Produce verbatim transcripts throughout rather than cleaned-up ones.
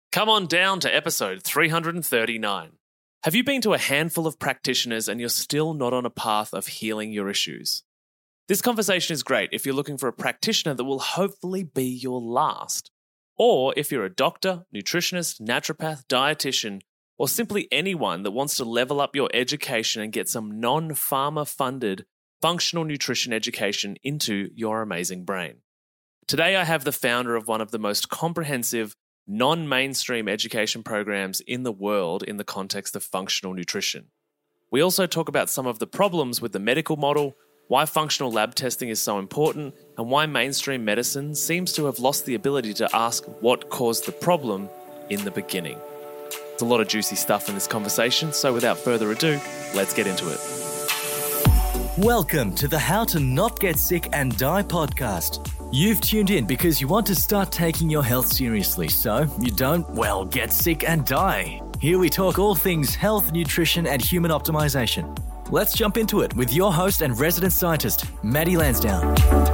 Come on down to episode three hundred thirty-nine. Have you been to a handful of practitioners and you're still not on a path of healing your issues? This conversation is great if you're looking for a practitioner that will hopefully be your last. Or if you're a doctor, nutritionist, naturopath, dietitian, or simply anyone that wants to level up your education and get some non-pharma funded functional nutrition education into your amazing brain. Today I have the founder of one of the most comprehensive non-mainstream education programs in the world in the context of functional nutrition. We also talk about some of the problems with the medical model, why functional lab testing is so important, and why mainstream medicine seems to have lost the ability to ask what caused the problem in the beginning. There's a lot of juicy stuff in this conversation, so without further ado, let's get into it. Welcome to the How to Not Get Sick and Die podcast. You've tuned in because you want to start taking your health seriously, so you don't, well, get sick and die. Here we talk all things health, nutrition, and human optimization. Let's jump into it with your host and resident scientist, Maddie Lansdowne.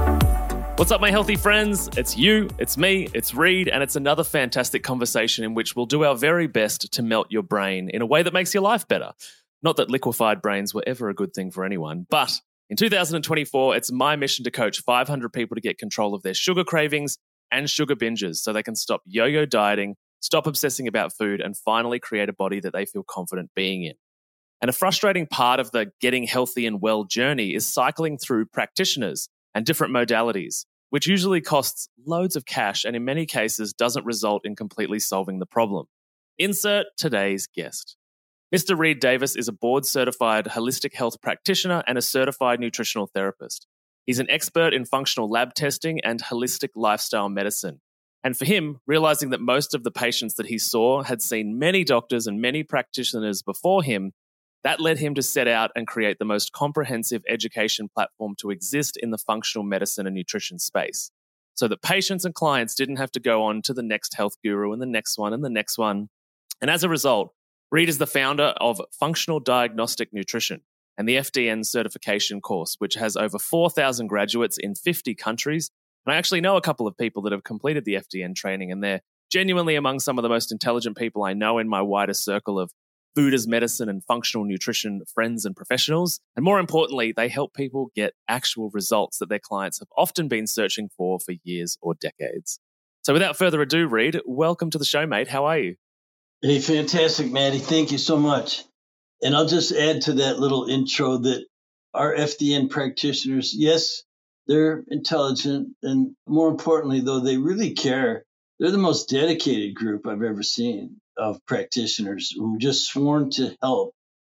What's up, my healthy friends? It's you, it's me, it's Reed, and it's another fantastic conversation in which we'll do our very best to melt your brain in a way that makes your life better. Not that liquefied brains were ever a good thing for anyone, but in two thousand twenty-four, it's my mission to coach five hundred people to get control of their sugar cravings and sugar binges so they can stop yo-yo dieting, stop obsessing about food, and finally create a body that they feel confident being in. And a frustrating part of the getting healthy and well journey is cycling through practitioners and different modalities, which usually costs loads of cash and in many cases doesn't result in completely solving the problem. Insert today's guest. Mister Reed Davis is a board-certified holistic health practitioner and a certified nutritional therapist. He's an expert in functional lab testing and holistic lifestyle medicine. And for him, realizing that most of the patients that he saw had seen many doctors and many practitioners before him, that led him to set out and create the most comprehensive education platform to exist in the functional medicine and nutrition space, so that patients and clients didn't have to go on to the next health guru and the next one and the next one. And as a result, Reed is the founder of Functional Diagnostic Nutrition and the F D N certification course, which has over four thousand graduates in fifty countries. And I actually know a couple of people that have completed the F D N training, and they're genuinely among some of the most intelligent people I know in my wider circle of food as medicine and functional nutrition friends and professionals. And more importantly, they help people get actual results that their clients have often been searching for for years or decades. So without further ado, Reed, welcome to the show, mate. How are you? Hey, fantastic, Maddie. Thank you so much. And I'll just add to that little intro that our F D N practitioners, yes, they're intelligent. And more importantly, though, they really care. They're the most dedicated group I've ever seen of practitioners who just sworn to help.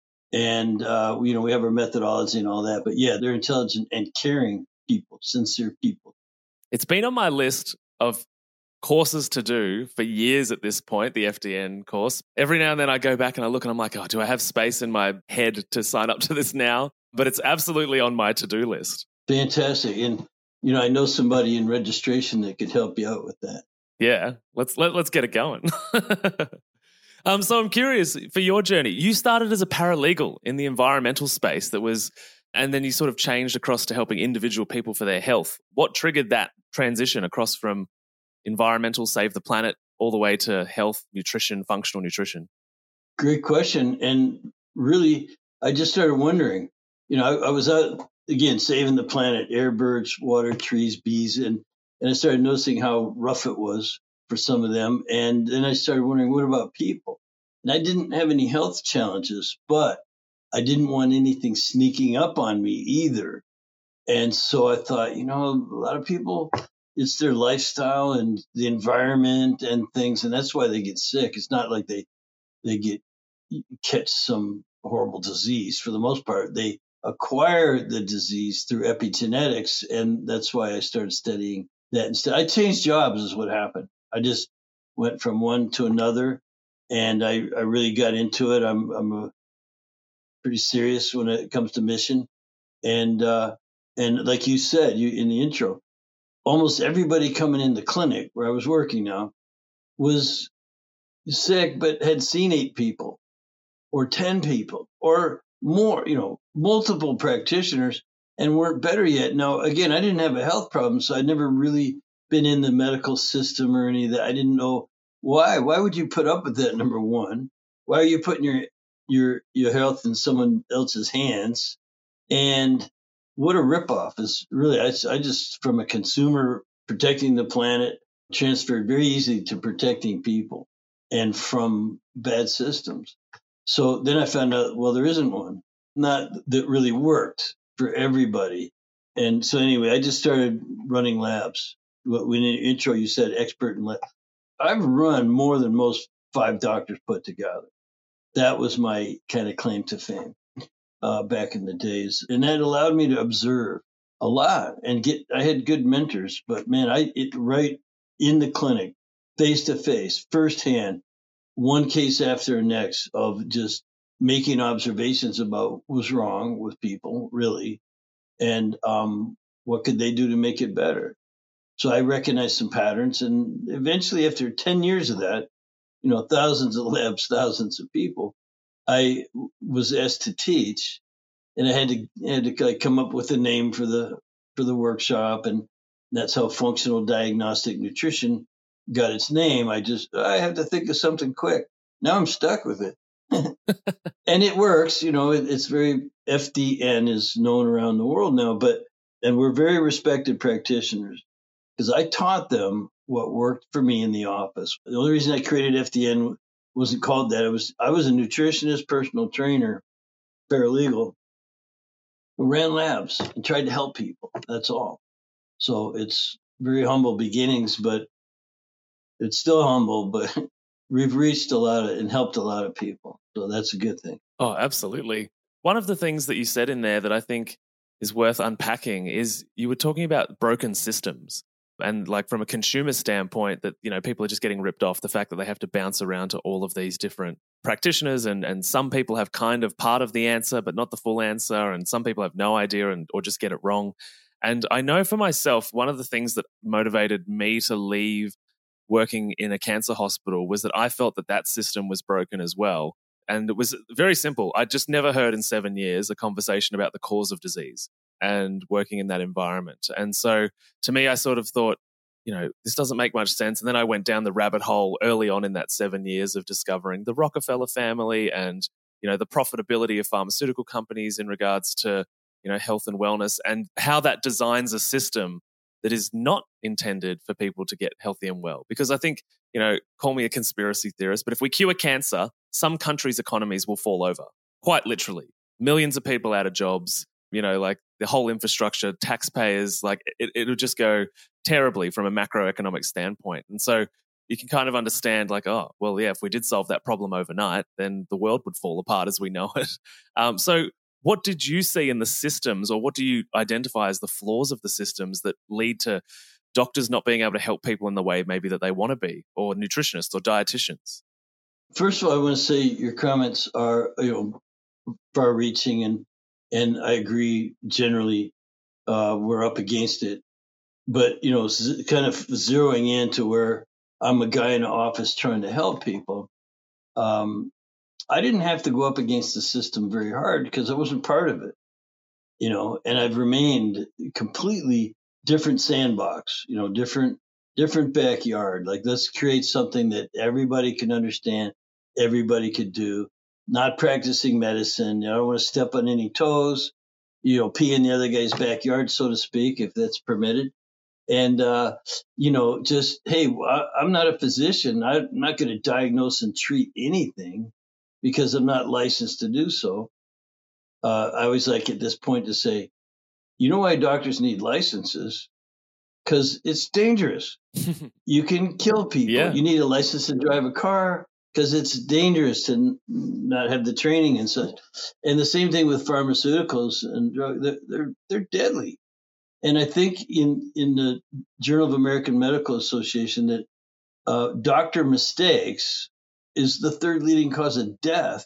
And, uh, you know, we have our methodology and all that. But yeah, they're intelligent and caring people, sincere people. It's been on my list of courses to do for years at this point, the F D N course. Every now and then I go back and I look and I'm like, oh, do I have space in my head to sign up to this now? But it's absolutely on my to-do list. Fantastic. And, you know, I know somebody in registration that could help you out with that. Yeah, let's let, let's get it going. um, so I'm curious, for your journey, you started as a paralegal in the environmental space that was, and then you sort of changed across to helping individual people for their health. What triggered that transition across from environmental, save the planet, all the way to health, nutrition, functional nutrition? Great question. And really, I just started wondering, you know, I, I was out, again, saving the planet, air, birds, water, trees, bees, and, and I started noticing how rough it was for some of them. And then I started wondering, what about people? And I didn't have any health challenges, but I didn't want anything sneaking up on me either. And so I thought, you know, a lot of people, it's their lifestyle and the environment and things, and that's why they get sick. It's not like they they get catch some horrible disease. For the most part, they acquire the disease through epigenetics, and that's why I started studying that instead. I changed jobs is what happened. I just went from one to another, and I, I really got into it. I'm I'm a, pretty serious when it comes to mission, and uh, and like you said, you in the intro, almost everybody coming in the clinic where I was working now was sick, but had seen eight people or ten people or more, you know, multiple practitioners and weren't better yet. Now, again, I didn't have a health problem, so I'd never really been in the medical system or any of that. I didn't know why? Why would you put up with that? Number one, why are you putting your your your health in someone else's hands? And what a ripoff is really. I, I just from a consumer protecting the planet transferred very easily to protecting people and from bad systems. So then I found out, well, there isn't one, not that really worked for everybody. And so anyway, I just started running labs. When in the intro you said expert in lab, I've run more than most five doctors put together. That was my kind of claim to fame uh, back in the days, and that allowed me to observe a lot and get. I had good mentors, but man, I it right in the clinic, face to face, firsthand, one case after the next of just making observations about what was wrong with people, really, and um, what could they do to make it better. So I recognized some patterns, and eventually, after ten years of that, you know, thousands of labs, thousands of people, I was asked to teach, and I had to had to like, come up with a name for the for the workshop, and that's how functional diagnostic nutrition got its name. I just I have to think of something quick. Now I'm stuck with it, and it works. You know, it, it's very F D N is known around the world now, but and we're very respected practitioners because I taught them what worked for me in the office. The only reason I created F D N wasn't called that. It was I was a nutritionist, personal trainer, paralegal, who ran labs and tried to help people. That's all. So it's very humble beginnings, but it's still humble, but we've reached a lot of, and helped a lot of people. So that's a good thing. Oh, absolutely. One of the things that you said in there that I think is worth unpacking is you were talking about broken systems. And like from a consumer standpoint, that, you know, people are just getting ripped off, the fact that they have to bounce around to all of these different practitioners, and, and some people have kind of part of the answer, but not the full answer. And some people have no idea and or just get it wrong. And I know for myself, one of the things that motivated me to leave working in a cancer hospital was that I felt that that system was broken as well. And it was very simple. I just never heard in seven years a conversation about the cause of disease and working in that environment. And so to me, I sort of thought, you know, this doesn't make much sense. And then I went down the rabbit hole early on in that seven years of discovering the Rockefeller family and, you know, the profitability of pharmaceutical companies in regards to, you know, health and wellness, and how that designs a system that is not intended for people to get healthy and well. Because I think, you know, call me a conspiracy theorist, but if we cure cancer, some countries' economies will fall over, quite literally. Millions of people out of jobs, you know, like the whole infrastructure, taxpayers, like it, it'll just go terribly from a macroeconomic standpoint. And so you can kind of understand like, oh, well, yeah, if we did solve that problem overnight, then the world would fall apart as we know it. Um, so what did you see in the systems, or what do you identify as the flaws of the systems that lead to doctors not being able to help people in the way maybe that they want to be, or nutritionists or dietitians? First of all, I want to say your comments are, you know, far-reaching, and and I agree generally uh, we're up against it. But, you know, z- kind of zeroing into where I'm a guy in the office trying to help people, um, I didn't have to go up against the system very hard because I wasn't part of it, you know, and I've remained completely different sandbox, you know, different different backyard. Like, let's create something that everybody can understand, everybody could do. Not practicing medicine. I don't want to step on any toes, you know, pee in the other guy's backyard, so to speak, if that's permitted. And, uh, you know, just, hey, I'm not a physician. I'm not going to diagnose and treat anything because I'm not licensed to do so. Uh, I always like at this point to say, you know why doctors need licenses? Because it's dangerous. You can kill people. Yeah. You need a license to drive a car because it's dangerous to n- not have the training and such. And the same thing with pharmaceuticals and drugs. They're, they're, they're deadly. And I think in, in the Journal of American Medical Association that uh, doctor mistakes is the third leading cause of death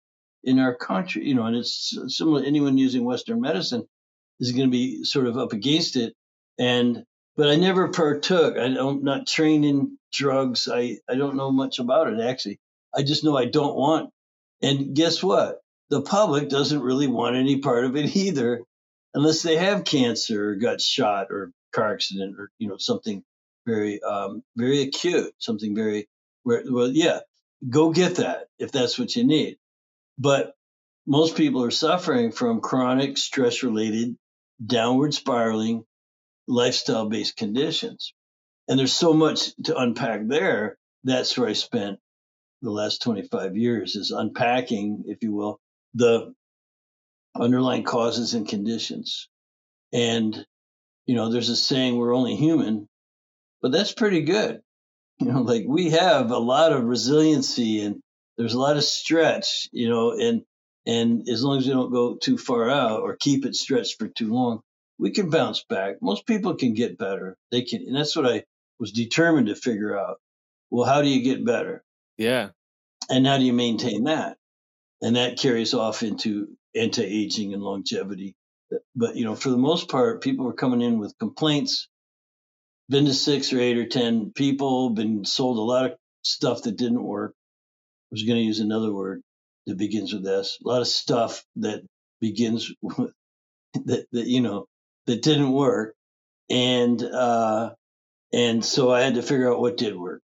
in our country. You know, and it's similar. Anyone using Western medicine is going to be sort of up against it. And but I never partook. I don't, not trained in drugs. I, I don't know much about it, actually. I just know I don't want. And guess what? The public doesn't really want any part of it either, unless they have cancer or got shot or car accident or, you know, something very, um, very acute, something very Where, well, yeah, go get that if that's what you need. But most people are suffering from chronic stress-related, downward spiraling, lifestyle-based conditions. And there's so much to unpack there. That's where I spent the last twenty-five years, is unpacking, if you will, the underlying causes and conditions. And, you know, there's a saying, we're only human, but that's pretty good. You know, like we have a lot of resiliency and there's a lot of stretch, you know, and, and as long as we don't go too far out or keep it stretched for too long, we can bounce back. Most people can get better. They can. And that's what I was determined to figure out. Well, how do you get better? Yeah. And how do you maintain that? And that carries off into anti-aging and longevity. But, you know, for the most part, people were coming in with complaints, been to six or eight or ten people, been sold a lot of stuff that didn't work. I was going to use another word that begins with S. A lot of stuff that begins with, that, that you know, that didn't work. And, uh, and so I had to figure out what did work.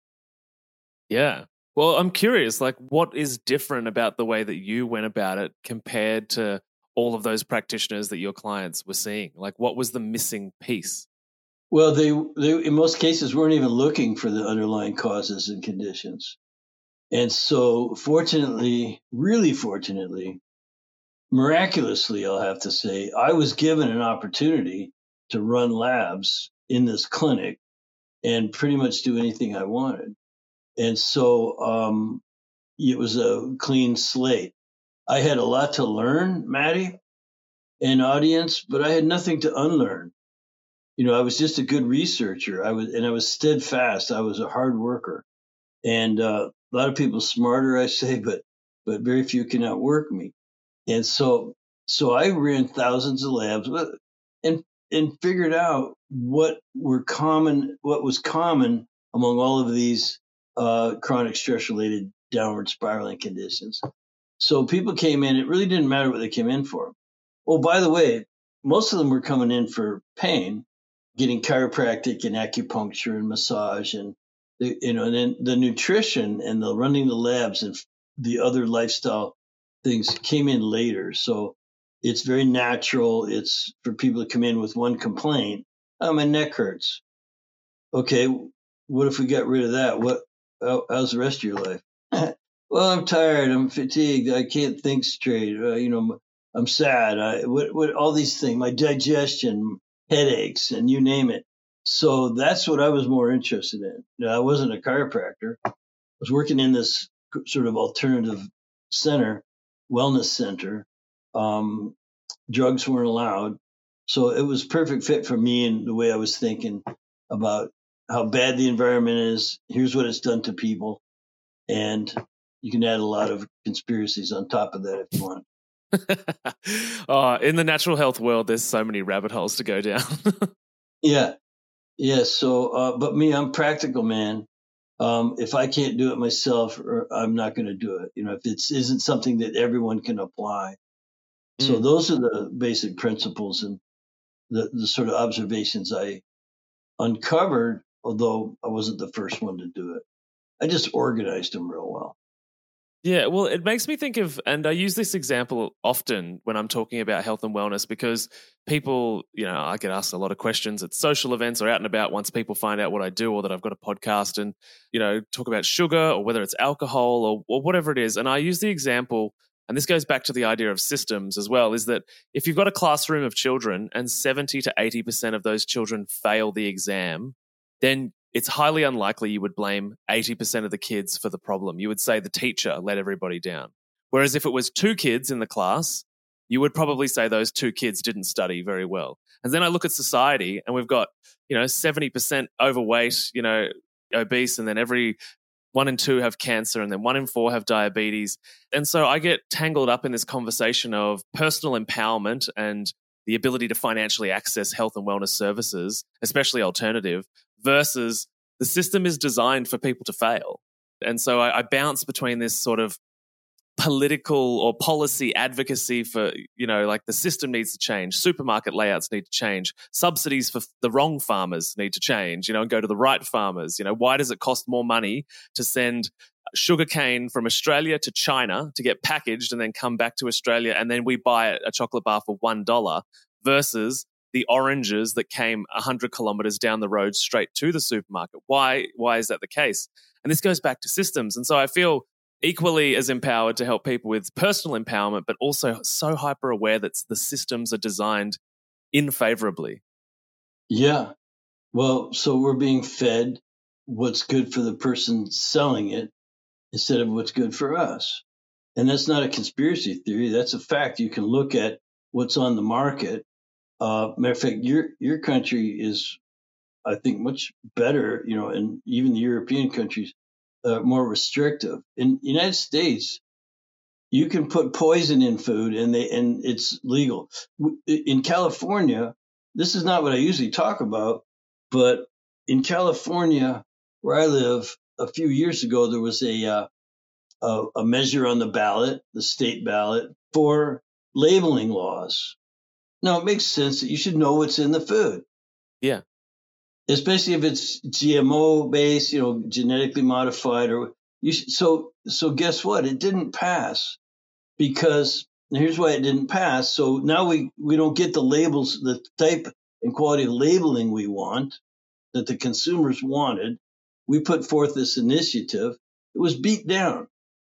Yeah. Well, I'm curious, like, what is different about the way that you went about it compared to all of those practitioners that your clients were seeing? Like, what was the missing piece? Well, they, they in most cases weren't even looking for the underlying causes and conditions. And so fortunately, really fortunately, miraculously, I'll have to say, I was given an opportunity to run labs in this clinic and pretty much do anything I wanted. And so um, it was a clean slate. I had a lot to learn, Maddie, and audience, but I had nothing to unlearn. You know, I was just a good researcher. I was, and I was steadfast. I was a hard worker, and uh, a lot of people smarter, I say, but but very few can outwork me. And so, so I ran thousands of labs and and figured out what were common, what was common among all of these uh, chronic stress-related downward spiraling conditions. So people came in. It really didn't matter what they came in for. Oh, by the way, most of them were coming in for pain, getting chiropractic and acupuncture and massage, and the, you know, and then the nutrition and the running the labs and the other lifestyle things came in later. So it's very natural. It's for people to come in with one complaint. Oh, my neck hurts. Okay, what if we got rid of that? What? How, how's the rest of your life? Well, I'm tired. I'm fatigued. I can't think straight. Uh, you know, I'm sad. I, what, what, all these things, my digestion, headaches, and you name it. So that's what I was more interested in. Now, I wasn't a chiropractor. I was working in this sort of alternative center, wellness center. Um, drugs weren't allowed. So it was perfect fit for me and the way I was thinking about how bad the environment is. Here's what it's done to people. And you can add a lot of conspiracies on top of that if you want. Oh, in the natural health world, there's so many rabbit holes to go down. Yeah. Yeah. So, uh, but me, I'm practical, man. Um, if I can't do it myself, or I'm not going to do it. You know, if it isn't something that everyone can apply. Mm. So those are the basic principles and the, the sort of observations I uncovered, although I wasn't the first one to do it. I just organized them real well. Yeah, well, it makes me think of, and I use this example often when I'm talking about health and wellness, because people, you know, I get asked a lot of questions at social events or out and about once people find out what I do or that I've got a podcast and, you know, talk about sugar or whether it's alcohol or, or whatever it is. And I use the example, and this goes back to the idea of systems as well, is that if you've got a classroom of children and seventy to eighty percent of those children fail the exam, then it's highly unlikely you would blame eighty percent of the kids for the problem. You would say the teacher let everybody down. Whereas if it was two kids in the class, you would probably say those two kids didn't study very well. And then I look at society and we've got, you know, seventy percent overweight, you know, obese, and then every one in two have cancer, and then one in four have diabetes. And so I get tangled up in this conversation of personal empowerment and the ability to financially access health and wellness services, especially alternative, versus the system is designed for people to fail. And so I, I bounce between this sort of political or policy advocacy for, you know, like the system needs to change. Supermarket layouts need to change. Subsidies for the wrong farmers need to change, you know, and go to the right farmers. You know, why does it cost more money to send sugarcane from Australia to China to get packaged and then come back to Australia and then we buy a chocolate bar for one dollar versus the oranges that came one hundred kilometers down the road straight to the supermarket? Why, why is that the case? And this goes back to systems. And so I feel equally as empowered to help people with personal empowerment, but also so hyper aware that the systems are designed unfavorably. Yeah. Well, so we're being fed what's good for the person selling it instead of what's good for us. And that's not a conspiracy theory. That's a fact. You can look at what's on the market. Uh, matter of fact, your your country is, I think, much better, you know, and even the European countries, uh, more restrictive. In the United States, you can put poison in food and they and it's legal. In California, this is not what I usually talk about, but in California, where I live, a few years ago, there was a uh, a, a measure on the ballot, the state ballot, for labeling laws. Now, it makes sense that you should know what's in the food. Yeah. Especially if it's G M O based, you know, genetically modified, or you should, so so. Guess what? It didn't pass because and here's why it didn't pass. So now we we don't get the labels, the type and quality of labeling we want that the consumers wanted. We put forth this initiative. It was beat down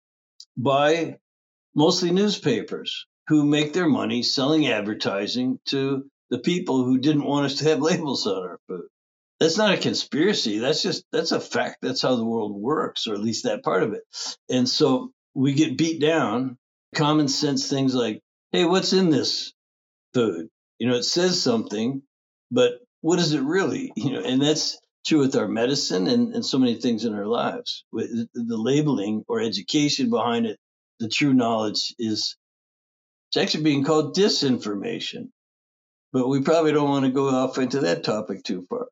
by mostly newspapers who make their money selling advertising to the people who didn't want us to have labels on our food. That's not a conspiracy. That's just, that's a fact. That's how the world works, or at least that part of it. And so we get beat down. Common sense things like, hey, what's in this food? You know, it says something, but what is it really? You know, and that's true with our medicine and, and so many things in our lives. With the labeling or education behind it, the true knowledge is, it's actually being called disinformation. But we probably don't want to go off into that topic too far.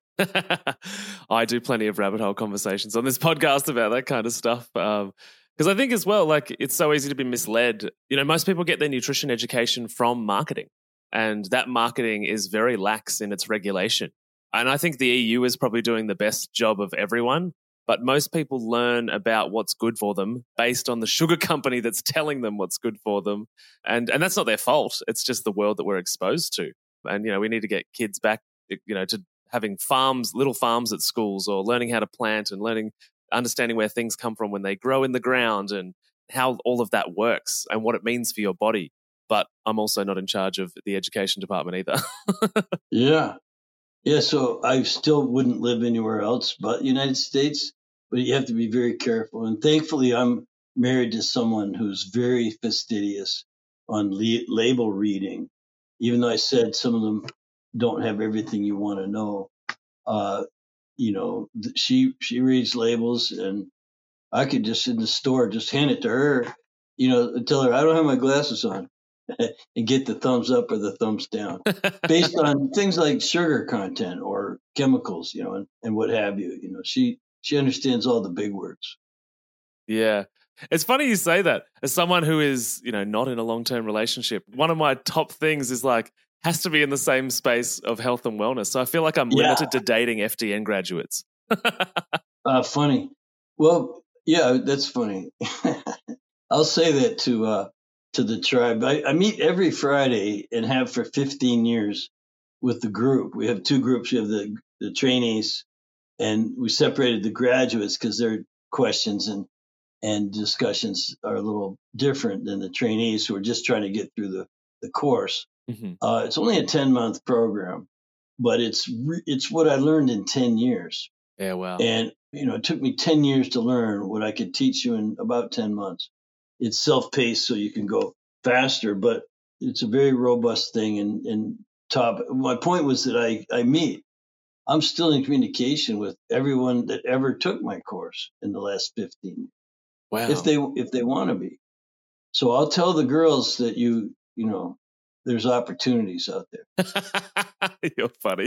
I do plenty of rabbit hole conversations on this podcast about that kind of stuff. Um, because I think as well, like, it's so easy to be misled. You know, most people get their nutrition education from marketing, and that marketing is very lax in its regulation. And I think the E U is probably doing the best job of everyone, but most people learn about what's good for them based on the sugar company that's telling them what's good for them. And and that's not their fault. It's just the world that we're exposed to. And, you know, we need to get kids back, you know, to having farms, little farms at schools, or learning how to plant and learning, understanding where things come from when they grow in the ground and how all of that works and what it means for your body. But I'm also not in charge of the education department either. Yeah. Yeah. So I still wouldn't live anywhere else but the United States, but you have to be very careful. And thankfully, I'm married to someone who's very fastidious on le- label reading. Even though I said some of them don't have everything you want to know, uh, you know, th- she she reads labels, and I could just in the store just hand it to her, you know, and tell her I don't have my glasses on, and get the thumbs up or the thumbs down based on things like sugar content or chemicals, you know, and, and what have you. You know, she she understands all the big words. Yeah. It's funny you say that. As someone who is, you know, not in a long-term relationship, one of my top things is like, has to be in the same space of health and wellness. So I feel like I'm Yeah. limited to dating F D N graduates. Uh, funny. Well, yeah, that's funny. I'll say that to uh, to the tribe. I, I meet every Friday and have for fifteen years with the group. We have two groups. We have the, the trainees, and we separated the graduates because their questions and and discussions are a little different than the trainees who are just trying to get through the, the course. Mm-hmm. Uh, it's only a ten-month program, but it's re- it's what I learned in ten years. Yeah, wow. And, you know, it took me ten years to learn what I could teach you in about ten months. It's self-paced, so you can go faster, but it's a very robust thing. And, and top, my point was that I, I meet, I'm still in communication with everyone that ever took my course in the last fifteen years. Wow. If they if they want to be. So I'll tell the girls that you you know there's opportunities out there. You're funny.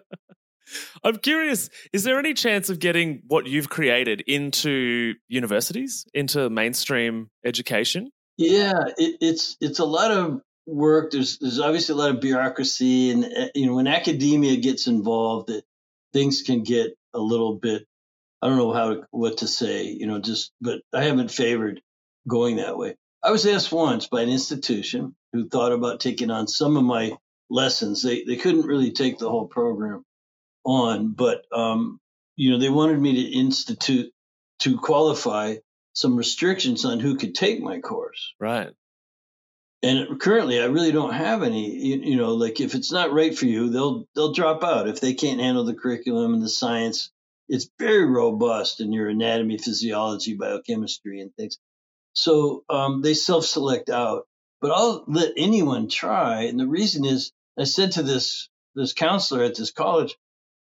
I'm curious, is there any chance of getting what you've created into universities, into mainstream education? Yeah, it, it's it's a lot of work. There's there's obviously a lot of bureaucracy, and uh, you know when academia gets involved, it, things can get a little bit. I don't know how what to say. You know, just but I haven't favored going that way. I was asked once by an institution who thought about taking on some of my lessons. They they couldn't really take the whole program on, but um, you know they wanted me to institute to qualify some restrictions on who could take my course. Right. And currently, I really don't have any. You, you know, like if it's not right for you, they'll they'll drop out if they can't handle the curriculum and the science. It's very robust in your anatomy, physiology, biochemistry, and things. So um, they self-select out. But I'll let anyone try. And the reason is, I said to this this counselor at this college,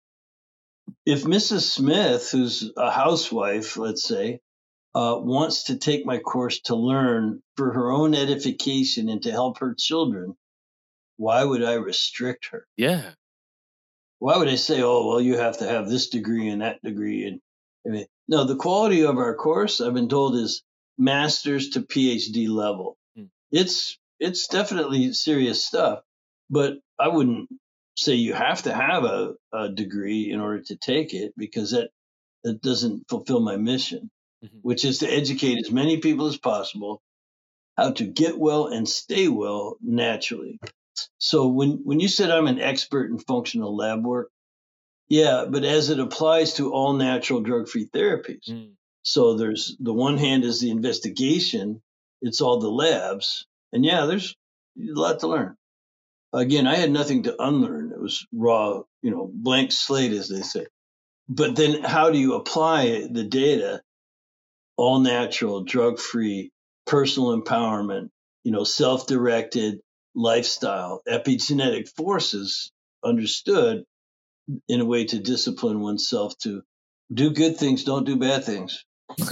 if Missus Smith, who's a housewife, let's say, uh, wants to take my course to learn for her own edification and to help her children, why would I restrict her? Yeah. Why would I say, oh, well, you have to have this degree and that degree? And I mean, no, the quality of our course, I've been told, is master's to PhD level. Hmm. It's it's definitely serious stuff, but I wouldn't say you have to have a, a degree in order to take it, because that that doesn't fulfill my mission, Mm-hmm. which is to educate as many people as possible how to get well and stay well naturally. So when, when you said I'm an expert in functional lab work, yeah, but as it applies to all natural drug-free therapies. Mm. So there's the one hand is the investigation, it's all the labs, and yeah, there's a lot to learn. Again, I had nothing to unlearn. It was raw, you know, blank slate, as they say. But then how do you apply the data? All natural, drug-free, personal empowerment, you know, self-directed lifestyle, epigenetic forces understood in a way to discipline oneself to do good things, don't do bad things.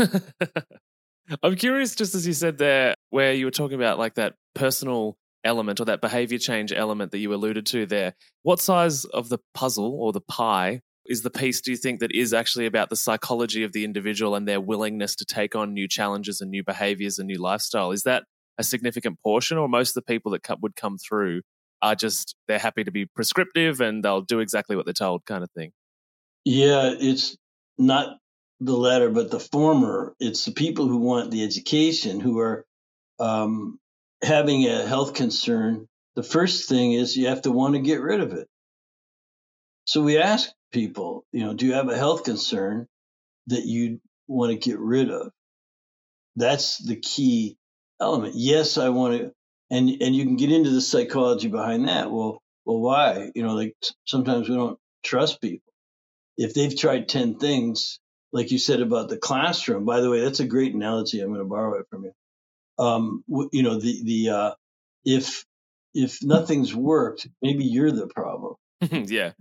I'm curious, just as you said there, where you were talking about like that personal element or that behavior change element that you alluded to there. What size of the puzzle or the pie is the piece, do you think, that is actually about the psychology of the individual and their willingness to take on new challenges and new behaviors and new lifestyle? Is that a significant portion, or most of the people that would come through are just, they're happy to be prescriptive and they'll do exactly what they're told kind of thing? Yeah, it's not the latter, but the former. It's the people who want the education, who are um, having a health concern. The first thing is you have to want to get rid of it. So we ask people, you know, do you have a health concern that you want to get rid of? That's the key element. Yes, I want to, and and you can get into the psychology behind that. Well, well, why? You know, like sometimes we don't trust people. If they've tried ten things, like you said about the classroom. By the way, that's a great analogy. I'm going to borrow it from you. Um, you know, the the uh, if if nothing's worked, maybe you're the problem. Yeah.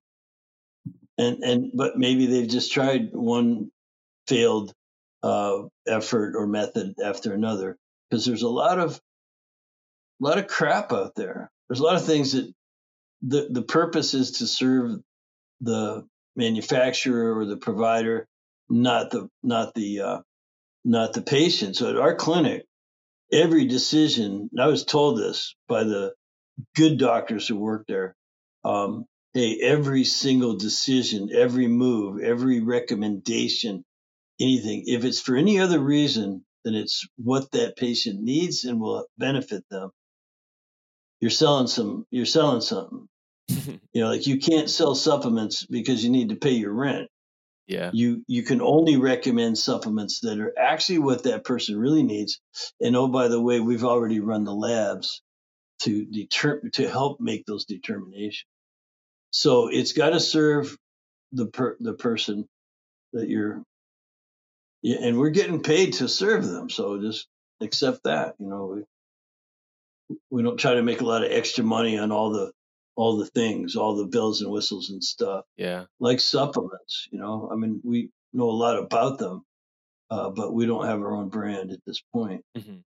And and but maybe they've just tried one failed uh, effort or method after another, because there's a lot of a lot of crap out there. There's a lot of things that the the purpose is to serve the manufacturer or the provider, not the not the uh, not the patient. So at our clinic, every decision, and I was told this by the good doctors who work there. Um, hey, every single decision, every move, every recommendation, anything, if it's for any other reason than it's what that patient needs and will benefit them, you're selling some, you're selling something. You know, like you can't sell supplements because you need to pay your rent. Yeah. You you can only recommend supplements that are actually what that person really needs. And oh, by the way, we've already run the labs to deter to help make those determinations. So it's got to serve the per, the person that you're, yeah, and we're getting paid to serve them. So just accept that. You know, we we don't try to make a lot of extra money on all the all the things, all the bells and whistles and stuff. Yeah. Like supplements. You know, I mean, we know a lot about them, uh, but we don't have our own brand at this point. Mm-hmm.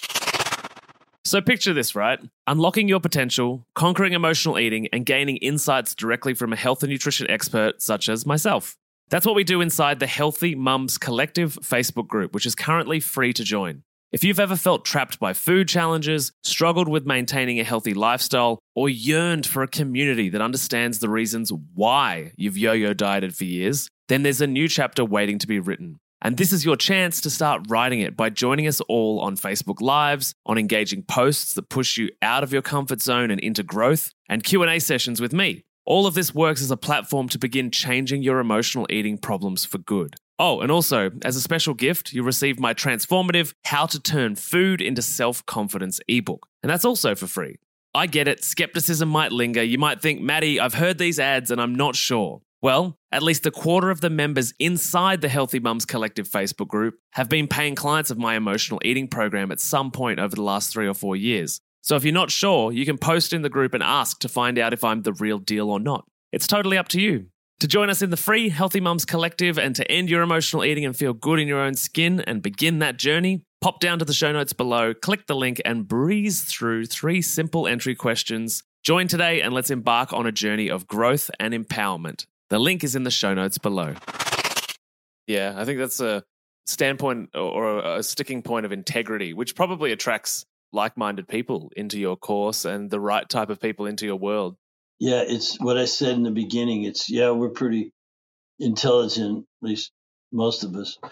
So picture this, right? Unlocking your potential, conquering emotional eating, and gaining insights directly from a health and nutrition expert such as myself. That's what we do inside the Healthy Mums Collective Facebook group, which is currently free to join. If you've ever felt trapped by food challenges, struggled with maintaining a healthy lifestyle, or yearned for a community that understands the reasons why you've yo-yo dieted for years, then there's a new chapter waiting to be written. And this is your chance to start writing it by joining us all on Facebook Lives, on engaging posts that push you out of your comfort zone and into growth, and Q and A sessions with me. All of this works as a platform to begin changing your emotional eating problems for good. Oh, and also, as a special gift, you'll receive my transformative How to Turn Food into Self-Confidence ebook. And that's also for free. I get it, skepticism might linger. You might think, Maddie, I've heard these ads and I'm not sure. Well, at least a quarter of the members inside the Healthy Mums Collective Facebook group have been paying clients of my emotional eating program at some point over the last three or four years. So if you're not sure, you can post in the group and ask to find out if I'm the real deal or not. It's totally up to you. To join us in the free Healthy Mums Collective and to end your emotional eating and feel good in your own skin and begin that journey, pop down to the show notes below, click the link and breeze through three simple entry questions. Join today and let's embark on a journey of growth and empowerment. The link is in the show notes below. Yeah, I think that's a standpoint or a sticking point of integrity, which probably attracts like-minded people into your course and the right type of people into your world. Yeah, it's what I said in the beginning. It's, yeah, we're pretty intelligent, at least most of us.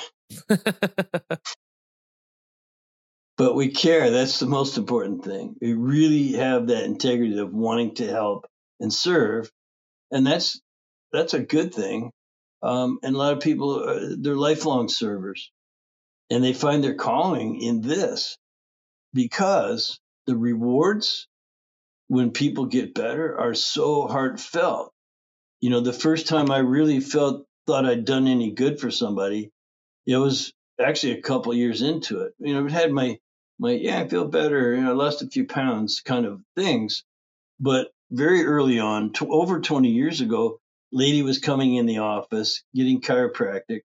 But we care. That's the most important thing. We really have that integrity of wanting to help and serve. And that's that's a good thing. Um, and a lot of people, are, they're lifelong servers. And they find their calling in this because the rewards when people get better are so heartfelt. You know, the first time I really felt, thought I'd done any good for somebody, it was actually a couple years into it. You know, I had my, my, yeah, I feel better. You know, I lost a few pounds kind of things. But very early on, to, over twenty years ago, lady was coming in the office, getting chiropractic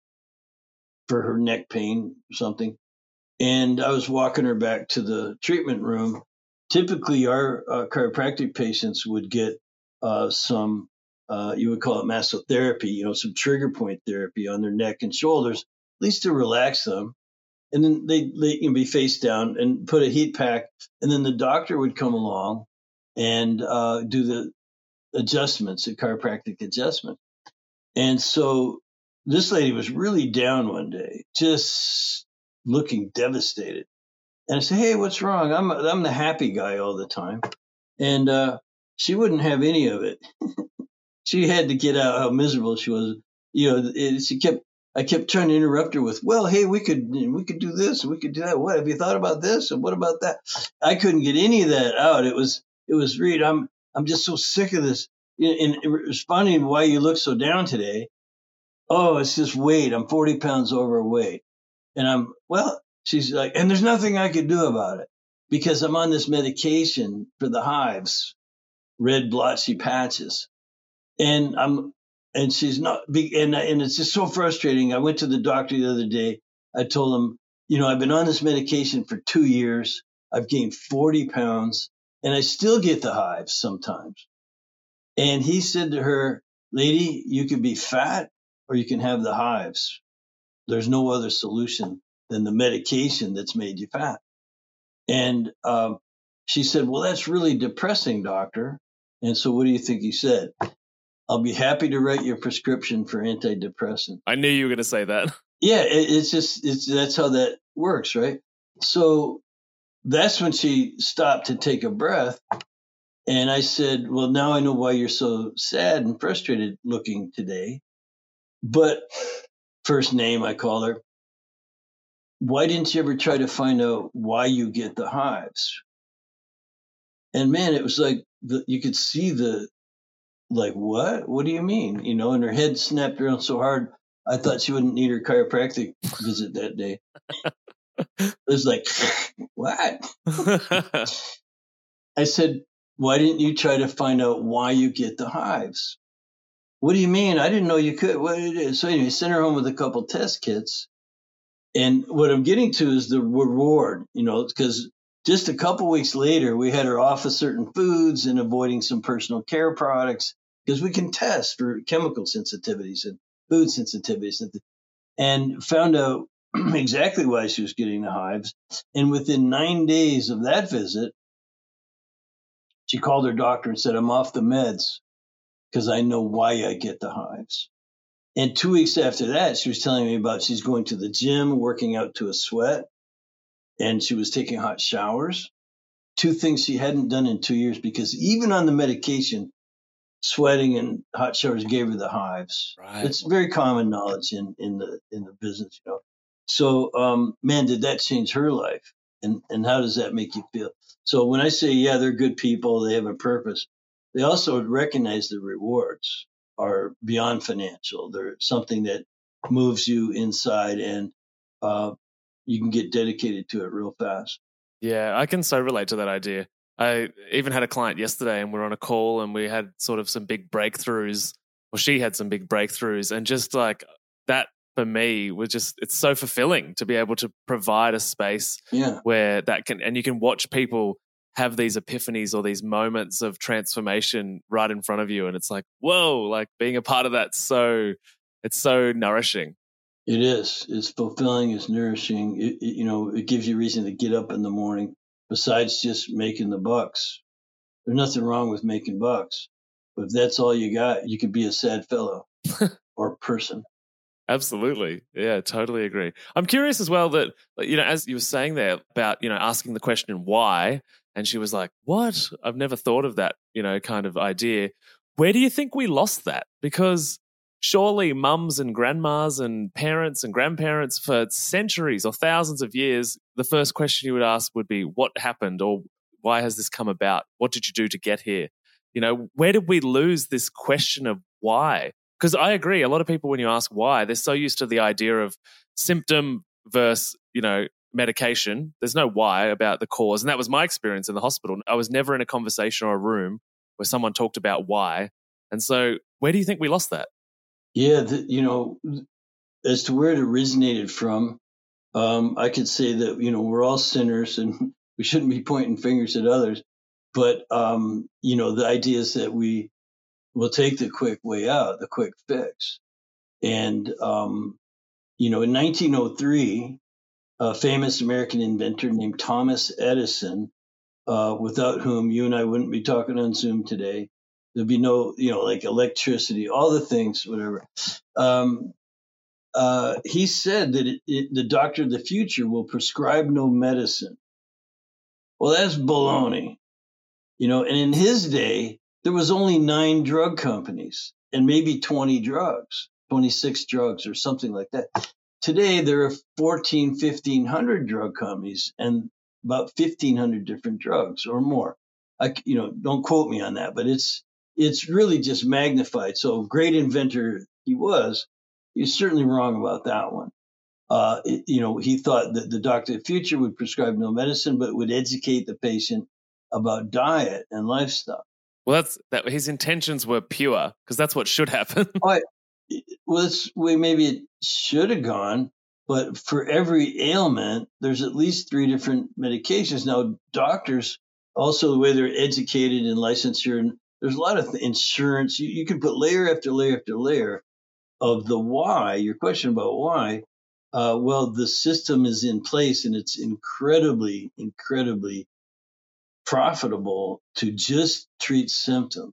for her neck pain or something. And I was walking her back to the treatment room. Typically, our uh, chiropractic patients would get uh, some, uh, you would call it massotherapy, you know, some trigger point therapy on their neck and shoulders, at least to relax them. And then they they can be face down and put a heat pack. And then the doctor would come along and uh, do the adjustments, the chiropractic adjustment. And so this lady was really down one day, just looking devastated. And I said, hey, what's wrong? I'm I'm the happy guy all the time. And uh, she wouldn't have any of it. She had to get out how miserable she was. You know, it, she kept. I kept trying to interrupt her with, well, hey, we could we could do this, we could do that. What have you thought about this? And what about that? I couldn't get any of that out. It was it was Reed. I'm I'm just so sick of this. In, in responding to why you look so down today. Oh, it's just weight. I'm forty pounds overweight. And I'm, well, she's like, and there's nothing I could do about it because I'm on this medication for the hives, red blotchy patches. And I'm, and she's not, and, and it's just so frustrating. I went to the doctor the other day. I told him, you know, I've been on this medication for two years. I've gained forty pounds and I still get the hives sometimes. And he said to her, lady, you can be fat or you can have the hives. There's no other solution than the medication that's made you fat. And um, she said, well, that's really depressing, doctor. And so what do you think he said? I'll be happy to write your prescription for antidepressant. I knew you were going to say that. Yeah, it, it's just, it's that's how that works, right? So that's when she stopped to take a breath. And I said, well, now I know why you're so sad and frustrated looking today. But first name, I call her. Why didn't you ever try to find out why you get the hives? And man, it was like the, you could see the, like, what? What do you mean? You know, and her head snapped around so hard, I thought she wouldn't need her chiropractic visit that day. It was like, what? I said, why didn't you try to find out why you get the hives? What do you mean? I didn't know you could. What it is. So anyway, sent her home with a couple test kits. And what I'm getting to is the reward, you know, because just a couple weeks later, we had her off of certain foods and avoiding some personal care products because we can test for chemical sensitivities and food sensitivities. And found out exactly why she was getting the hives. And within nine days of that visit, she called her doctor and said, I'm off the meds because I know why I get the hives. And two weeks after that, she was telling me about she's going to the gym, working out to a sweat, and she was taking hot showers. Two things she hadn't done in two years because even on the medication, sweating and hot showers gave her the hives. Right. It's very common knowledge in, in the in the business, you know. So, um, man, did that change her life? And and how does that make you feel? So when I say, yeah, they're good people, they have a purpose, they also recognize the rewards are beyond financial. They're something that moves you inside, and uh, you can get dedicated to it real fast. Yeah, I can so relate to that idea. I even had a client yesterday and we were on a call and we had sort of some big breakthroughs, or she had some big breakthroughs, and just like that for me was just, it's so fulfilling to be able to provide a space Yeah. where that can, and you can watch people have these epiphanies or these moments of transformation right in front of you. And it's like, whoa, like being a part of that. So it's so nourishing. It is. It's fulfilling. It's nourishing. It, it, you know, it gives you reason to get up in the morning besides just making the bucks. There's nothing wrong with making bucks. But if that's all you got, you could be a sad fellow or person. Absolutely. Yeah, totally agree. I'm curious as well that, you know, as you were saying there about, you know, asking the question why, and she was like, what? I've never thought of that, you know, kind of idea. Where do you think we lost that? Because surely mums and grandmas and parents and grandparents for centuries or thousands of years, the first question you would ask would be, what happened, or why has this come about? What did you do to get here? You know, where did we lose this question of why? Because I agree, a lot of people, when you ask why, they're so used to the idea of symptom versus, you know, medication. There's no why about the cause. And that was my experience in the hospital. I was never in a conversation or a room where someone talked about why. And so where do you think we lost that? Yeah, the, you know, as to where it originated from, um, I could say that, you know, we're all sinners and we shouldn't be pointing fingers at others. But, um, you know, the idea is that we will take the quick way out, the quick fix. And, um, you know, in nineteen oh three, a famous American inventor named Thomas Edison, uh, without whom you and I wouldn't be talking on Zoom today. There'd be no, you know, like electricity, all the things, whatever. Um, uh, he said that it, it, the doctor of the future will prescribe no medicine. Well, that's baloney. You know, and in his day, there was only nine drug companies and maybe twenty drugs, twenty-six drugs or something like that. Today, there are fourteen, fifteen hundred drug companies and about fifteen hundred different drugs or more. I, you know, don't quote me on that, but it's it's really just magnified. So great inventor he was, he's certainly wrong about that one. Uh, it, you know, he thought that the doctor of the future would prescribe no medicine, but would educate the patient about diet and lifestyle. Well, that's that. His intentions were pure, because that's what should happen. Oh, I, well, it's way maybe it should have gone, but for every ailment, there's at least three different medications. Now, doctors also the way they're educated and licensure, and there's a lot of th- insurance. You, you can put layer after layer after layer of the why. Your question about why. Uh, well, the system is in place, and it's incredibly, incredibly profitable to just treat symptoms.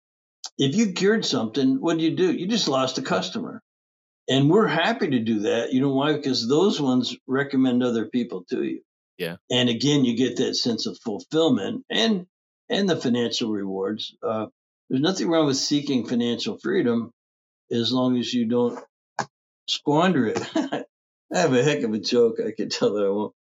If you cured something, what do you do? You just lost a customer. And we're happy to do that. You know why? Because those ones recommend other people to you. Yeah. And again, you get that sense of fulfillment and and the financial rewards. Uh, there's nothing wrong with seeking financial freedom as long as you don't squander it. I have a heck of a joke. I can tell that I won't.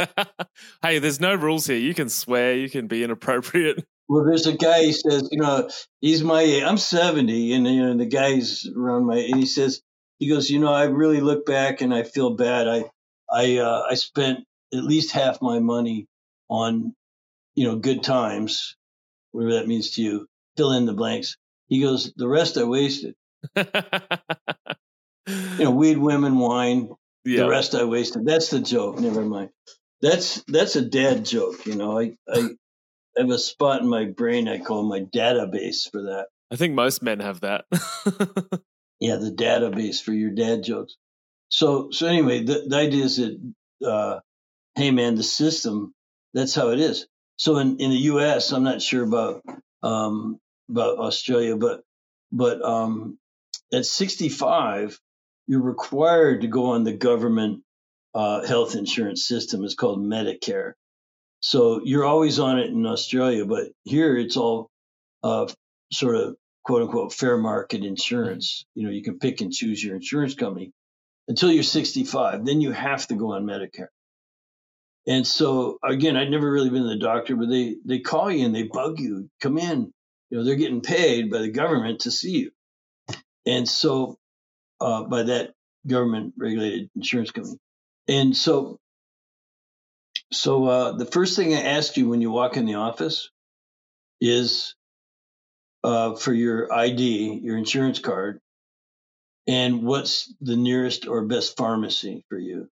Hey, there's no rules here. You can swear, you can be inappropriate. Well, there's a guy, he says, you know, he's my age. I'm seventy, and, you know, the guy's around my, and he says, he goes, you know, I really look back and I feel bad. I, I, uh, I spent at least half my money on, you know, good times, whatever that means to you. Fill in the blanks. He goes, the rest I wasted. You know, weed, women, wine. Yeah. The rest I wasted. That's the joke. Never mind. That's that's a dad joke. You know, I, I have a spot in my brain I call my database for that. I think most men have that. Yeah, the database for your dad jokes. So, so anyway, the, the idea is that, uh, hey man, the system, that's how it is. So in, in the U S, I'm not sure about, um, about Australia, but, but, um, at sixty-five, you're required to go on the government, uh, health insurance system. It's called Medicare. So you're always on it in Australia, but here it's all, uh, sort of quote unquote fair market insurance. You know, you can pick and choose your insurance company until you're sixty-five. Then you have to go on Medicare. And so again, I'd never really been to the doctor, but they, they call you and they bug you, come in. You know, they're getting paid by the government to see you. And so, uh, by that government regulated insurance company. And so, so, uh, the first thing I ask you when you walk in the office is, uh, for your I D, your insurance card, and what's the nearest or best pharmacy for you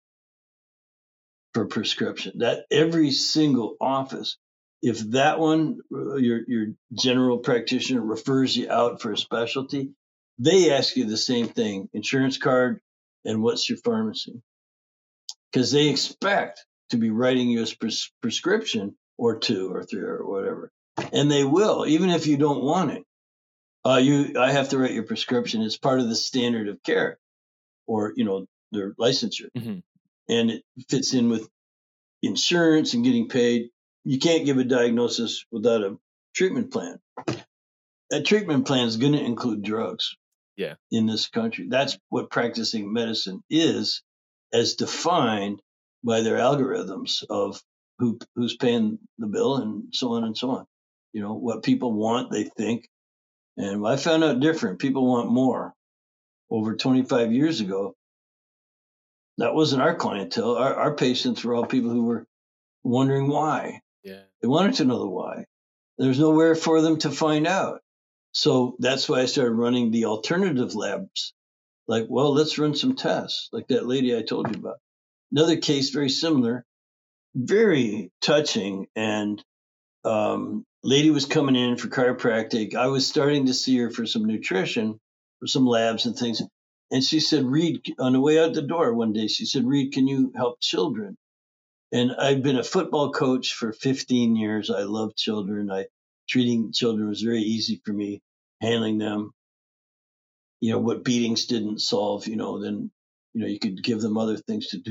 for prescription. That every single office, if that one, your your general practitioner refers you out for a specialty, they ask you the same thing: insurance card and what's your pharmacy, because they expect to be writing you a pres- prescription or two or three or whatever, and they will, even if you don't want it. Uh, you, I have to write your prescription. It's part of the standard of care, or you know, their licensure, Mm-hmm. and it fits in with insurance and getting paid. You can't give a diagnosis without a treatment plan. That treatment plan is going to include drugs. Yeah. In this country, that's what practicing medicine is, as defined by their algorithms of who who's paying the bill and so on and so on. You know what people want, they think, and I found out different. People want more. Over twenty-five years ago, that wasn't our clientele. Our, our patients were all people who were wondering why. Yeah. They wanted to know the why. There's nowhere for them to find out. So that's why I started running the alternative labs. Like, well, let's run some tests, like that lady I told you about. Another case very similar, very touching. And um, lady was coming in for chiropractic. I was starting to see her for some nutrition, for some labs and things. And she said, Reed, on the way out the door one day, she said, Reed, can you help children? And I've been a football coach for fifteen years. I love children. I treating children was very easy for me, handling them. You know, what beatings didn't solve, you know, then, you know, you could give them other things to do.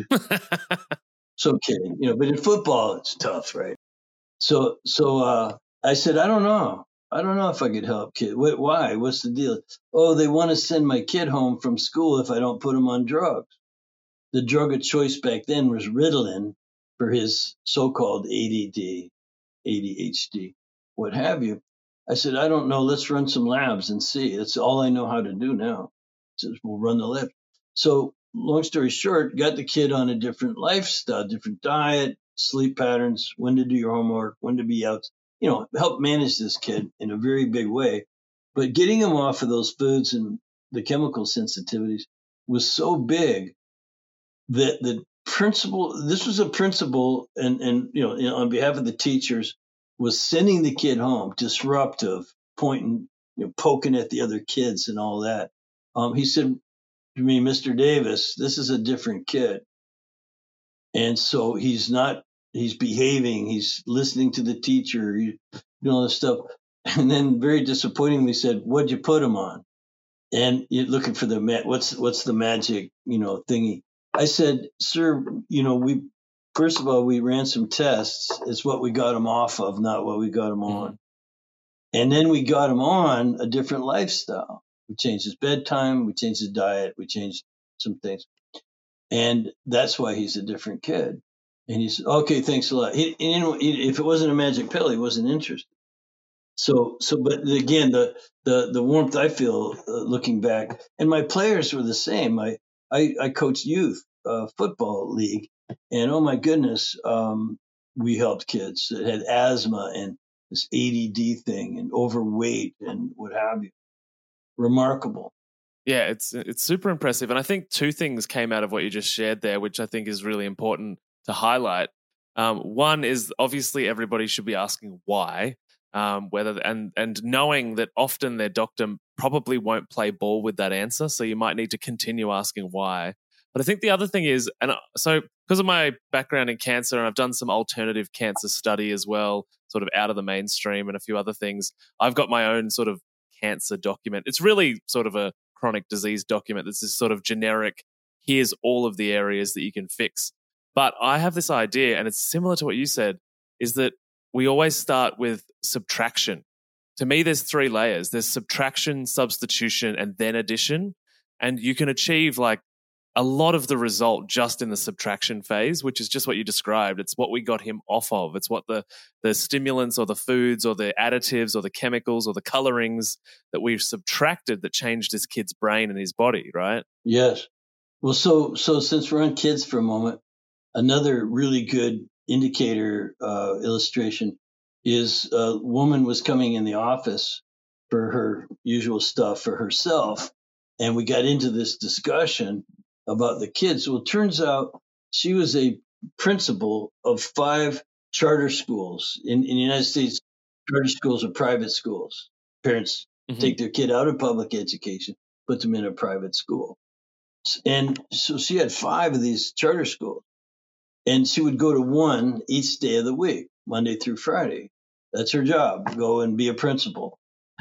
So kidding, you know, but in football, it's tough, right? So, so, uh, I said, I don't know. I don't know if I could help kid. Wait, why? What's the deal? Oh, they want to send my kid home from school if I don't put him on drugs. The drug of choice back then was Ritalin for his so-called A D D, A D H D, what have you. I said, I don't know. Let's run some labs and see. That's all I know how to do now. Says, we'll run the lab. So long story short, got the kid on a different lifestyle, different diet, sleep patterns, when to do your homework, when to be out, you know, help manage this kid in a very big way. But getting him off of those foods and the chemical sensitivities was so big that the principal, this was a principal, and, and you know, on behalf of the teachers, was sending the kid home, disruptive, pointing, you know, poking at the other kids and all that. Um, he said to me, Mister Davis, this is a different kid. And so he's not, he's behaving, he's listening to the teacher, you know, all this stuff. And then very disappointingly said, what'd you put him on? And you're looking for the, what's, what's the magic, you know, thingy. I said, sir, you know, we, first of all, we ran some tests. It's what we got him off of, not what we got him on. Mm-hmm. And then we got him on a different lifestyle. We changed his bedtime. We changed his diet. We changed some things. And that's why he's a different kid. And he said, okay, thanks a lot. He, you know, he, if it wasn't a magic pill, he wasn't interested. So, so, but again, the, the, the warmth I feel uh, looking back, and my players were the same. I, I, I coached youth uh, football league, and oh my goodness, um, we helped kids that had asthma and this A D D thing and overweight and what have you. Remarkable. Yeah, it's it's super impressive. And I think two things came out of what you just shared there, which I think is really important to highlight. Um, one is obviously everybody should be asking why, um, whether and and knowing that often their doctor probably won't play ball with that answer. So you might need to continue asking why. But I think the other thing is, and so because of my background in cancer, and I've done some alternative cancer study as well, sort of out of the mainstream and a few other things, I've got my own sort of cancer document. It's really sort of a chronic disease document. This is sort of generic. Here's all of the areas that you can fix. But I have this idea, and it's similar to what you said, is that we always start with subtraction. To me, there's three layers. There's subtraction, substitution, and then addition. And you can achieve like a lot of the result just in the subtraction phase, which is just what you described. It's what we got him off of. It's what the, the stimulants or the foods or the additives or the chemicals or the colorings that we've subtracted that changed this kid's brain and his body, right? Yes. Well, so so since we're on kids for a moment, another really good indicator uh, illustration is a woman was coming in the office for her usual stuff for herself, and we got into this discussion about the kids. Well, it turns out she was a principal of five charter schools in, in the United States. Charter schools are private schools. Parents mm-hmm. take their kid out of public education, put them in a private school. And so she had five of these charter schools, and she would go to one each day of the week, Monday through Friday. That's her job, go and be a principal.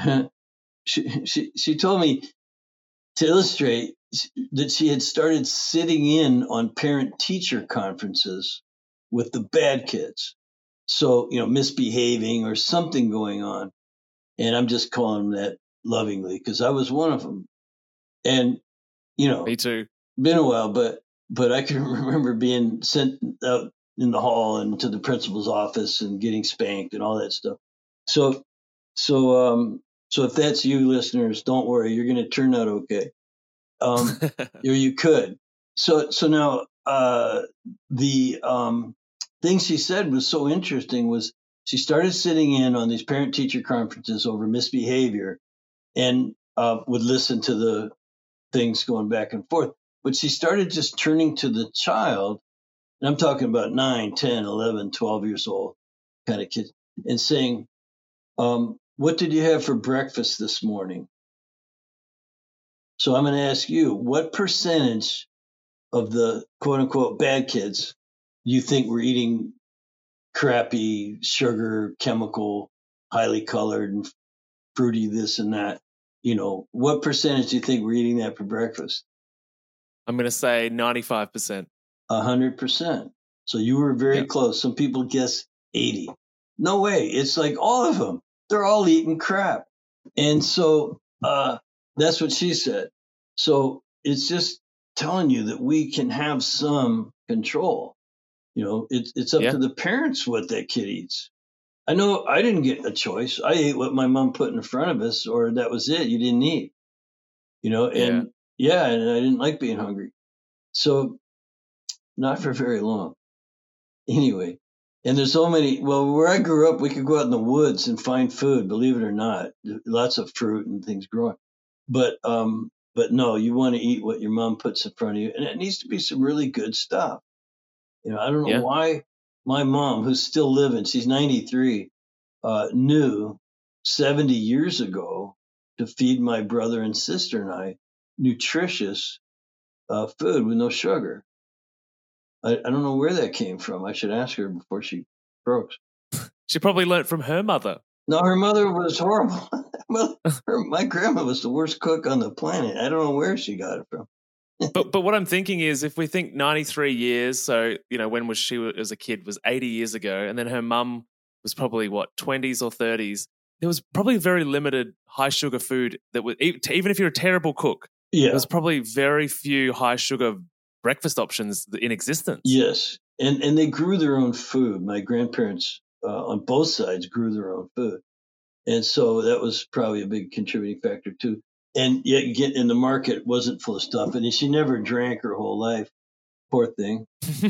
she, she, she told me to illustrate that she had started sitting in on parent-teacher conferences with the bad kids. So, you know, misbehaving or something going on. And I'm just calling them that lovingly because I was one of them. And, you know, me too. Been a while, but but I can remember being sent out in the hall and to the principal's office and getting spanked and all that stuff. So, so, um, so if that's you, listeners, don't worry, you're going to turn out okay. Um, or you could. So, so now, uh, the, um, thing she said was so interesting was she started sitting in on these parent teacher conferences over misbehavior and, uh, would listen to the things going back and forth. But she started just turning to the child, and I'm talking about nine, ten, eleven, twelve years old kind of kids, and saying, um, what did you have for breakfast this morning? So I'm going to ask you, what percentage of the quote unquote bad kids do you think were eating crappy sugar, chemical, highly colored and fruity this and that? You know, what percentage do you think were eating that for breakfast? I'm going to say ninety-five percent. A hundred percent. So you were very yep. close. Some people guess eighty. No way. It's like all of them. They're all eating crap. And so uh, that's what she said. So it's just telling you that we can have some control. You know, it's it's up yeah. to the parents what that kid eats. I know I didn't get a choice. I ate what my mom put in front of us, or that was it. You didn't eat. You know, and yeah, yeah and I didn't like being hungry. So not for very long. Anyway, and there's so many, well, where I grew up, we could go out in the woods and find food, believe it or not. Lots of fruit and things growing. But, um, but no, you want to eat what your mom puts in front of you. And it needs to be some really good stuff. You know, I don't know yeah. why my mom, who's still living, she's ninety-three, uh, knew seventy years ago to feed my brother and sister and I nutritious uh, food with no sugar. I, I don't know where that came from. I should ask her before she croaks. She probably learnt from her mother. No, her mother was horrible. her, my grandma was the worst cook on the planet. I don't know where she got it from. but but what I'm thinking is, if we think ninety-three years, so you know, when was she as a kid was eighty years ago, and then her mum was probably what twenties or thirties. There was probably very limited high sugar food that was, even if you're a terrible cook, yeah, there was probably very few high sugar breakfast options in existence. Yes, and and they grew their own food. My grandparents uh, on both sides grew their own food, and so that was probably a big contributing factor too. And yet, get in the market wasn't full of stuff, and she never drank her whole life. Poor thing.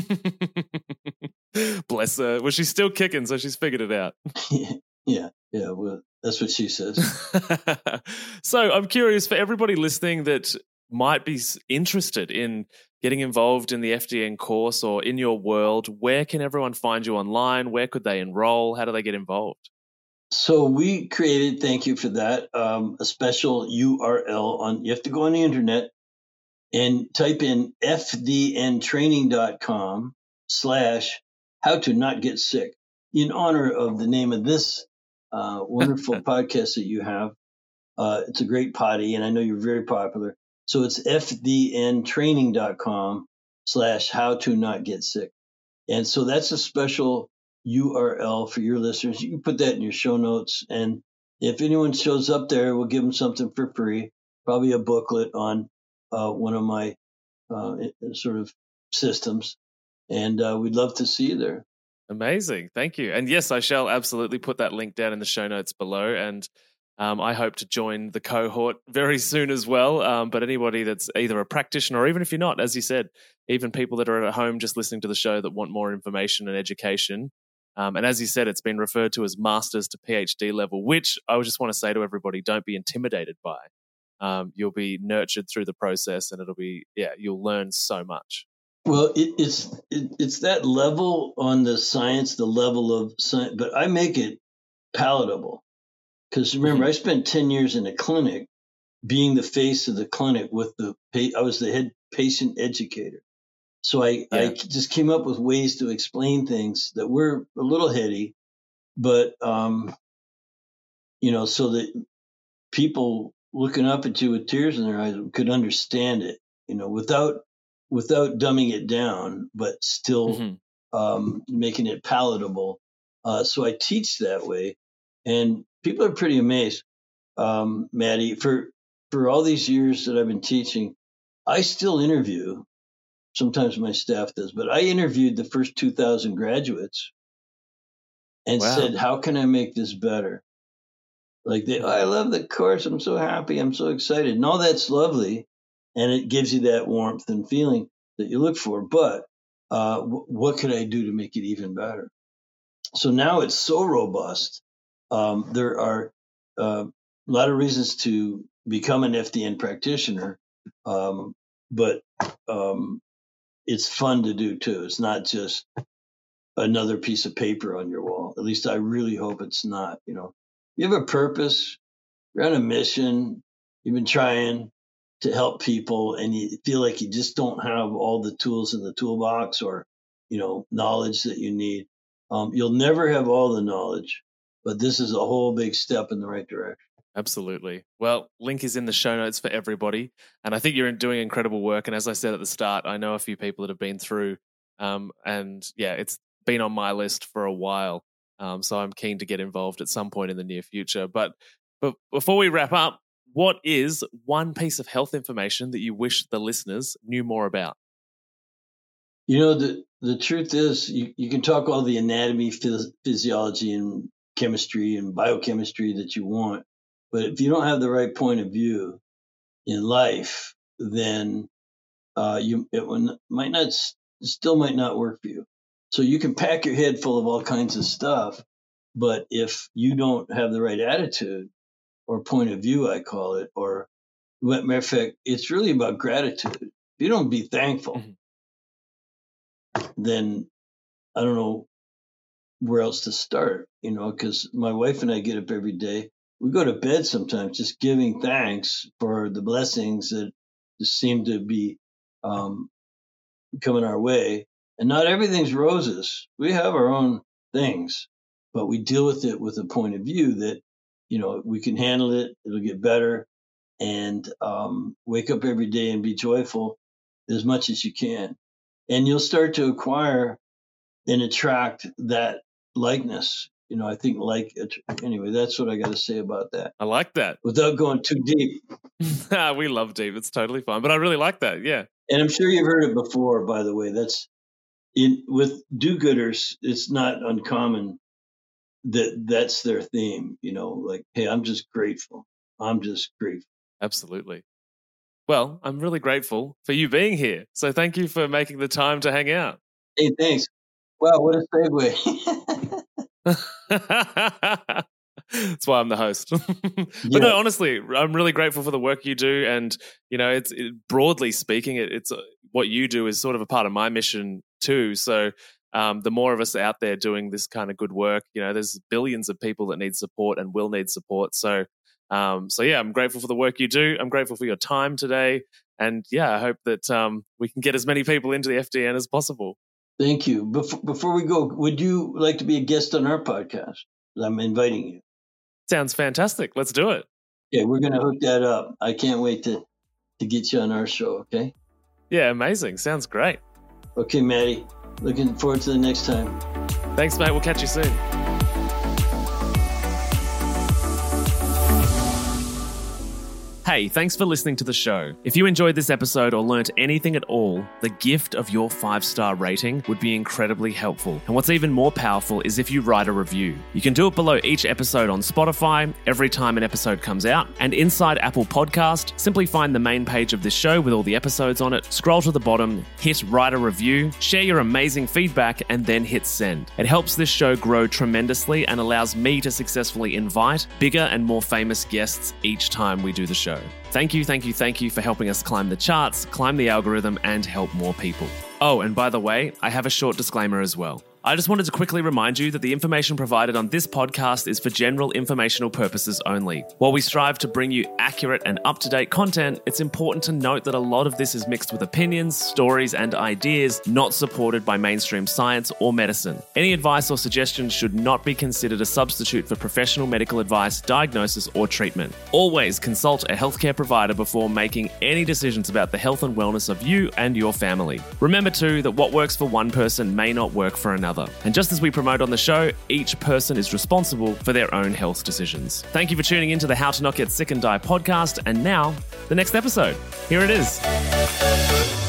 Bless her. Well, she's still kicking, so she's figured it out. yeah, yeah. Well, that's what she says. So I'm curious, for everybody listening that might be interested in getting involved in the F D N course or in your world, where can everyone find you online? Where could they enroll? How do they get involved? So we created, thank you for that, um, a special U R L on, you have to go on the internet and type in fdntraining.com slash how to not get sick in honor of the name of this uh, wonderful podcast that you have. Uh, it's a great potty, and I know you're very popular. So it's fdntraining.com slash how to not get sick. And so that's a special U R L for your listeners. You can put that in your show notes. And if anyone shows up there, we'll give them something for free, probably a booklet on uh, one of my uh, sort of systems. And uh, we'd love to see you there. Amazing. Thank you. And yes, I shall absolutely put that link down in the show notes below. And um, I hope to join the cohort very soon as well. Um, but anybody that's either a practitioner or even if you're not, as you said, even people that are at home just listening to the show that want more information and education. Um, and as you said, it's been referred to as master's to PhD level, which I would just want to say to everybody, don't be intimidated by. Um, you'll be nurtured through the process and it'll be, yeah, you'll learn so much. Well, it, it's it, it's that level on the science, the level of science, but I make it palatable. Because remember, mm-hmm. I spent ten years in a clinic being the face of the clinic with the, I was the head patient educator. So I, yeah. I just came up with ways to explain things that were a little heady, but, um, you know, so that people looking up at you with tears in their eyes could understand it, you know, without, without dumbing it down, but still mm-hmm. um, making it palatable. Uh, so I teach that way, and people are pretty amazed. Um, Maddie, for, for all these years that I've been teaching, I still interview. Sometimes my staff does, but I interviewed the first two thousand graduates and wow. said, how can I make this better? Like, they, oh, I love the course. I'm so happy. I'm so excited. And all that's lovely. And it gives you that warmth and feeling that you look for. But uh, w- what could I do to make it even better? So now it's so robust. Um, there are uh, a lot of reasons to become an F D N practitioner. Um, but um, it's fun to do too. It's not just another piece of paper on your wall. At least I really hope it's not. You know, you have a purpose, you're on a mission, you've been trying to help people, and you feel like you just don't have all the tools in the toolbox or, you know, knowledge that you need. Um, you'll never have all the knowledge, but this is a whole big step in the right direction. Absolutely. Well, link is in the show notes for everybody. And I think you're doing incredible work. And as I said at the start, I know a few people that have been through um, and yeah, it's been on my list for a while. Um, so I'm keen to get involved at some point in the near future. But, but before we wrap up, what is one piece of health information that you wish the listeners knew more about? You know, the, the truth is you, you can talk all the anatomy, phys- physiology, and chemistry and biochemistry that you want. But if you don't have the right point of view in life, then uh, you it will, might not still might not work for you. So you can pack your head full of all kinds of stuff, but if you don't have the right attitude or point of view, I call it, or matter of fact, it's really about gratitude. If you don't be thankful, mm-hmm. then I don't know where else to start. You know, because my wife and I get up every day. We go to bed sometimes just giving thanks for the blessings that just seem to be um, coming our way. And not everything's roses. We have our own things, but we deal with it with a point of view that, you know, we can handle it. It'll get better, and um, wake up every day and be joyful as much as you can. And you'll start to acquire and attract that likeness. You know, I think like, anyway, that's what I got to say about that. I like that. Without going too deep. We love deep. It's totally fine. But I really like that. Yeah. And I'm sure you've heard it before, by the way. That's in with do-gooders. It's not uncommon that that's their theme, you know, like, hey, I'm just grateful. I'm just grateful. Absolutely. Well, I'm really grateful for you being here. So thank you for making the time to hang out. Hey, thanks. Wow, what a segue. That's why I'm the host. But yeah. no, honestly, I'm really grateful for the work you do. And, you know, it's it, broadly speaking, it, it's uh, what you do is sort of a part of my mission too. So um, the more of us out there doing this kind of good work, you know, there's billions of people that need support and will need support. So, um, so yeah, I'm grateful for the work you do. I'm grateful for your time today. And yeah, I hope that um, we can get as many people into the F D N as possible. Thank you. Before, before we go, would you like to be a guest on our podcast? I'm inviting you. Sounds fantastic. Let's do it. Yeah, we're going to hook that up. I can't wait to, to get you on our show, okay? Yeah, amazing. Sounds great. Okay, Maddie. Looking forward to the next time. Thanks, mate. We'll catch you soon. Hey, thanks for listening to the show. If you enjoyed this episode or learnt anything at all, the gift of your five-star rating would be incredibly helpful. And what's even more powerful is if you write a review. You can do it below each episode on Spotify, every time an episode comes out, and inside Apple Podcast, simply find the main page of this show with all the episodes on it, scroll to the bottom, hit write a review, share your amazing feedback, and then hit send. It helps this show grow tremendously and allows me to successfully invite bigger and more famous guests each time we do the show. Thank you, thank you, thank you for helping us climb the charts, climb the algorithm, and help more people. Oh, and by the way, I have a short disclaimer as well. I just wanted to quickly remind you that the information provided on this podcast is for general informational purposes only. While we strive to bring you accurate and up-to-date content, it's important to note that a lot of this is mixed with opinions, stories, and ideas not supported by mainstream science or medicine. Any advice or suggestions should not be considered a substitute for professional medical advice, diagnosis, or treatment. Always consult a healthcare provider before making any decisions about the health and wellness of you and your family. Remember too that what works for one person may not work for another. And just as we promote on the show, each person is responsible for their own health decisions. Thank you for tuning into the How to Not Get Sick and Die podcast. And now, the next episode. Here it is.